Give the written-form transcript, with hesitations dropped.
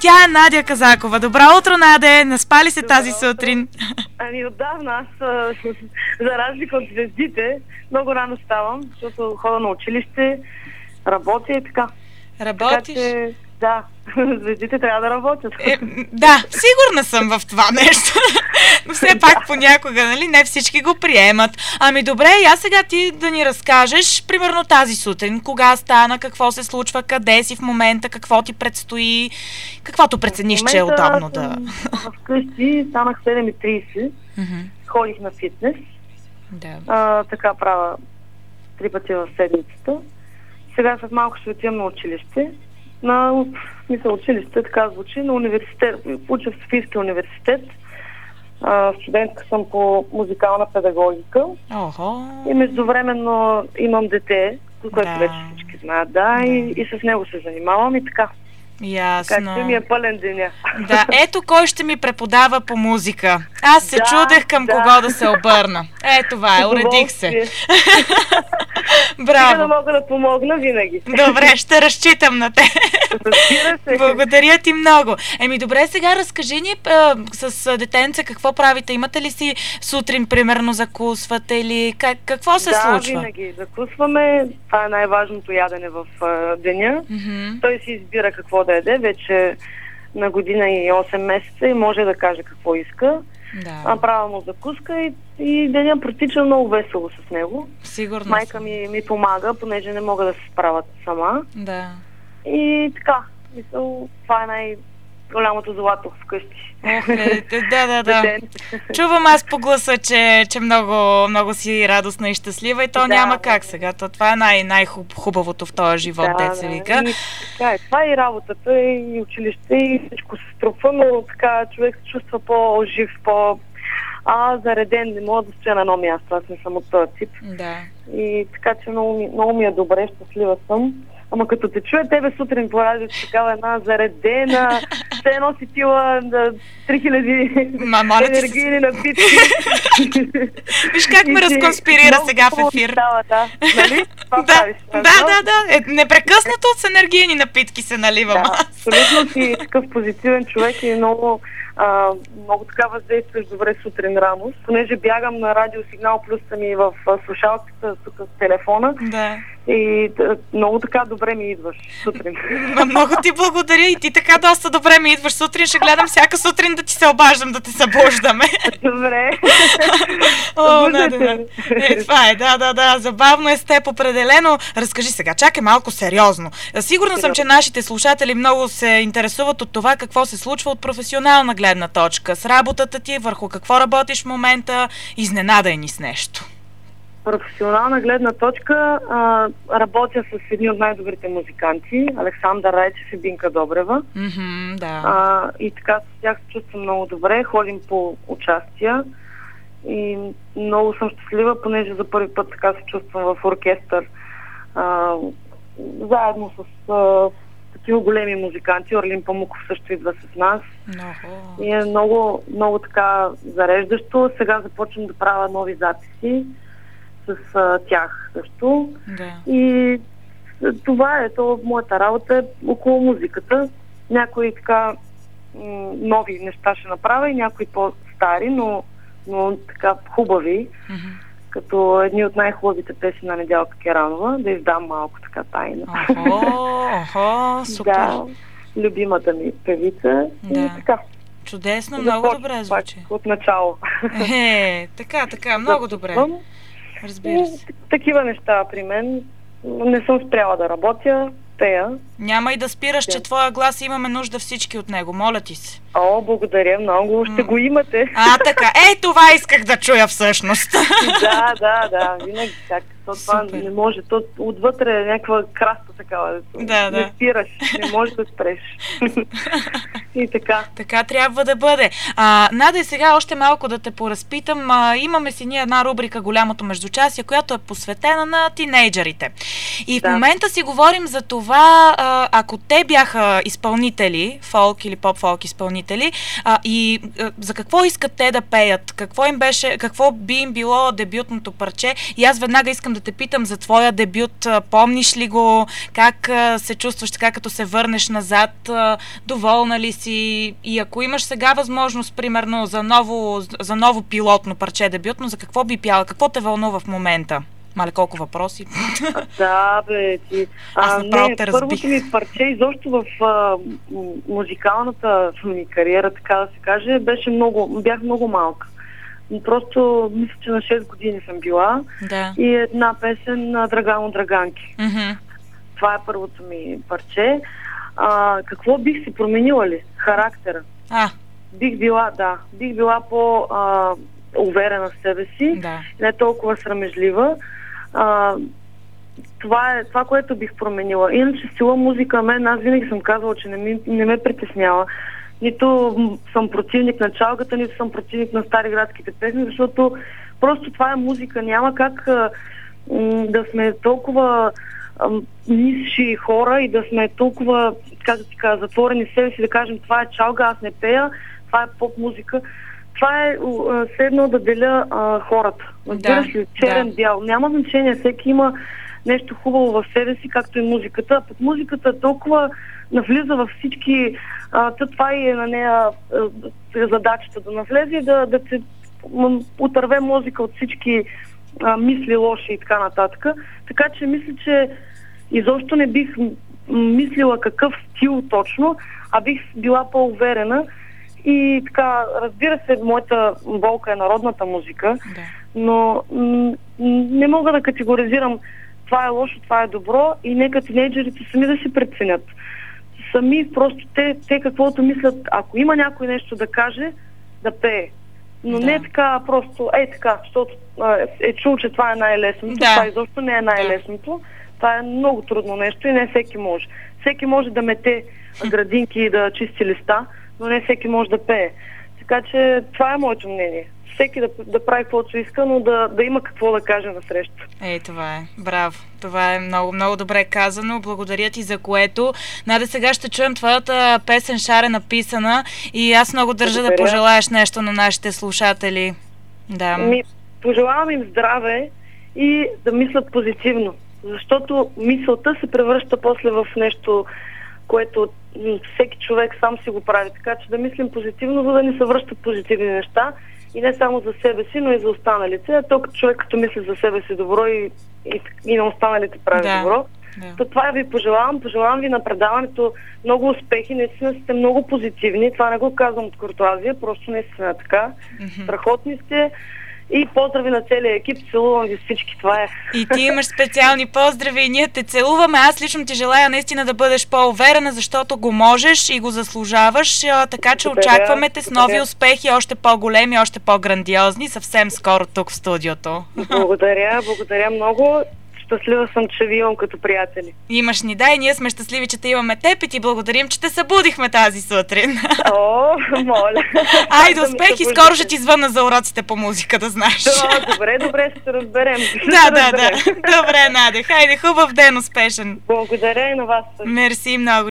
Тя е Надя Казакова. Добро утро, Наде! Наспали се тази сутрин? Ами отдавна аз, за разлика от звездите, много рано ставам, защото ходя на училище, работя и така. Работиш? Така че, да, звездите трябва да работят. Да, сигурна съм в това нещо. Но все пак понякога, нали, не всички го приемат. Ами добре, аз сега ти да ни разкажеш, примерно тази сутрин, кога стана, какво се случва, къде си в момента, какво ти предстои, каквото прецениш, че е удобно да... Вкъщи станах 7:30, ходих на фитнес. Да. Така правя 3 пъти в седмицата. Сега след малко ще отивам на училище. Училище, така звучи, на университет. Уча в Софийския университет. Студентка съм по музикална педагогика. И междувременно имам дете, което вече всички знаят, и с него се занимавам и така. Ясно. Така че ми е пълен деня. Да, ето кой ще ми преподава по музика. Аз се чудех към кого да се обърна. Това е, уредих се. Браво. Да мога да помогна винаги. Добре, ще разчитам на те. Благодаря ти много. Добре, сега разкажи ни с детенце какво правите. Имате ли си сутрин, примерно, закусвате или какво се случва? Да, винаги закусваме. Това е най-важното ядене в деня. Той си избира какво да яде. Вече на година и 8 месеца и може да каже какво иска. Правя му закуска и деня протича много весело с него. Сигурно. Майка ми помага, понеже не мога да се справят сама. Да. И така, това е най-голямото злато вкъщи. Да. Чувам аз по гласа, че много, много си радостна и щастлива и то няма как сега. Това е най-хубавото в този живот, деца вика. Това е и работата, и училище, и всичко се струпва, но така човек се чувства по-жив, зареден, не мога да стоя на едно място, аз не съм от този тип. Да. И така че много ми е добре, щастлива съм. Ама като те чуя тебе сутрин по радиото, такава една заредена, все едно си пила 3000 енергийни напитки. Виж как ме разконспирира сега в ефир. Нали? Това правиш. Да. Непрекъснато с енергийни напитки се наливам. Абсолютно си такъв позитивен човек и много така въздействаш добре сутрин рано. Понеже бягам на радиосигнал плюс съм и в слушалката тук с телефона. Да. И много така добре ми идваш сутрин. Много ти благодаря и ти така доста добре ми идваш сутрин. Ще гледам всяка сутрин да ти се обаждам, да те събуждаме. Добре. Това е, да. Забавно е с теб определено. Разкажи сега, чакай малко сериозно. Сигурна съм, че нашите слушатели много се интересуват от това какво се случва от професионална гледна точка. С работата ти, върху какво работиш в момента, изненадай ни с нещо. Професионална гледна точка работя с едни от най-добрите музиканти, Александър Райчев и Бинка Добрева. И така с тях се чувствам много добре, ходим по участия и много съм щастлива, понеже за първи път така се чувствам в оркестър заедно с такива големи музиканти. Орлин Памуков също идва с нас. И е много, много така зареждащо. Сега започвам да правя нови записи с тях също. И това е моята работа е около музиката. Някои така нови неща ще направя и някои по-стари, но така хубави. Като едни от най-хубавите песни на Недялка Керанова, да издам малко така тайна. Супер! Да, любимата ми певица. И така. Чудесно, много добре звучи. От начало. Така, много добре. Разбира се. Такива неща при мен. Не съм спряла да работя, пея. Няма и да спираш, че твоя глас имаме нужда всички от него, моля ти се. Благодаря много, ще го имате. Така, това исках да чуя всъщност. Да, винаги так. Това не може, отвътре е някаква краста такава. Не спираш, не можеш да спреш. И така. Така трябва да бъде. Надя, и сега още малко да те поразпитам. Имаме си ние една рубрика "Голямото междучасие", която е посветена на тинейджерите. И в момента си говорим за това, ако те бяха изпълнители, фолк или поп-фолк изпълнители, и за какво искат те да пеят, какво би им било дебютното парче. И аз веднага искам да те питам за твоя дебют. Помниш ли го? Как се чувстваш така, като се върнеш назад? Доволна ли си? И ако имаш сега възможност, примерно, за ново пилотно парче дебютно, за какво би пяла? Какво те вълнува в момента? Мале, колко въпроси? Да, бе, ти. Аз направо те разбих. Първото ми парче изобщо в музикалната ми кариера, така да се каже, бях много малка. Просто мисля, че на 6 години съм била. Да. И една песен на Драгано Драганки. Mm-hmm. Това е първото ми парче. Какво бих си променила ли? Характера. Бих била по-уверена в себе си, не толкова срамежлива. Това, което бих променила. Иначе стила музика, аз винаги съм казвала, че не ме притеснява. Нито съм противник на чалгата, нито съм противник на стариградските песни, защото просто това е музика. Няма как да сме толкова нисши хора и да сме толкова, как да ти кажа, затворени в себе си, да кажем, това е чалга, аз не пея, това е поп-музика. Това е все едно да деля хората. Разбираш ли, черен, бял. Няма значение, всеки има нещо хубаво в себе си, както и музиката. Под музиката толкова навлиза във всички... това и е на нея задачата, да навлезе и да се отърве мозъка от всички мисли лоши и така нататък. Така че мисля, че изобщо не бих мислила какъв стил точно, а бих била по-уверена. И така, разбира се, моята болка е народната музика, но не мога да категоризирам това е лошо, това е добро и нека тинейджерите сами да си преценят. Сами просто те каквото мислят, ако има някой нещо да каже, да пее. Но не така просто, така, защото е чул, че това е най-лесното. Това изобщо не е най-лесното. Това е много трудно нещо и не всеки може. Всеки може да мете градинки и да чисти листа, но не всеки може да пее. Така че това е моето мнение. Всеки да прави каквото иска, но да има какво да каже на среща. Това е. Браво. Това е много, много добре казано. Благодаря ти за което. Надя, сега ще чуем твоята песен "Шарена писана" и аз много държа да пожелаеш нещо на нашите слушатели. Да. Пожелавам им здраве и да мислят позитивно, защото мисълта се превръща после в нещо, което всеки човек сам си го прави. Така че да мислим позитивно, за да ни се връщат позитивни неща. И не само за себе си, но и за останалите. Толкова човек, като мисли за себе си добро и на останалите прави добро. То това ви пожелавам. Пожелавам ви на предаването много успехи. Наистина сте много позитивни. Това не го казвам от куртоазия, просто наистина е така. Страхотни сте. И поздрави на целия екип, целувам ви всички, това е. И ти имаш специални поздрави и ние те целуваме. Аз лично ти желая наистина да бъдеш по-уверена, защото го можеш и го заслужаваш, така че очакваме те с нови успехи, още по-големи, още по-грандиозни, съвсем скоро тук в студиото. Благодаря много. Щастлива съм, че ви имам като приятели. Имаш ни, и ние сме щастливи, че те имаме теб и ти благодарим, че те събудихме тази сутрин. Моля. Айде, успех и скоро ще ти звънна за уроците по музика, да знаеш. Добре, ще се разберем. Да. Добре, Надя. Хайде, хубав ден, успешен. Благодаря и на вас. Мерси много.